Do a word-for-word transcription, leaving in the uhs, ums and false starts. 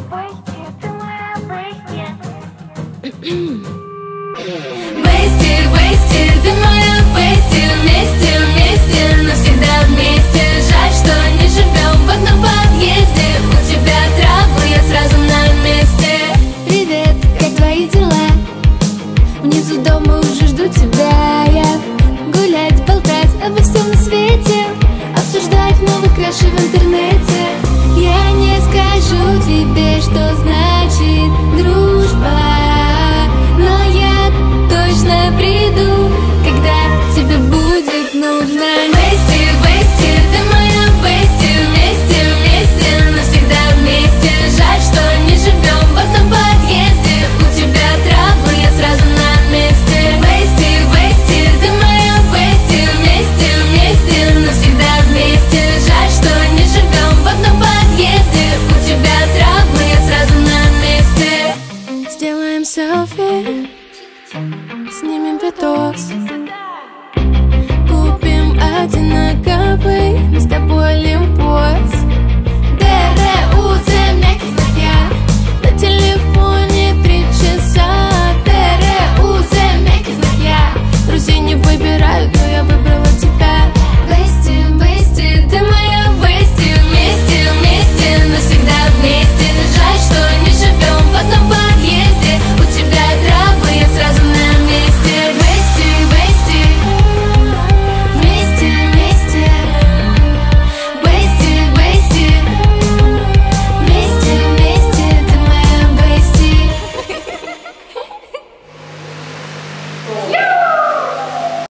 Бейсти, бейсти, ты моя бейсти. Вместе, вместе, навсегда вместе. Жаль, что не живем в одном подъезде. У тебя травы, я сразу на месте. Привет, как твои дела? Внизу дома уже жду тебя я. Гулять, болтать обо всем на свете, обсуждать новые краши в интернете. Я не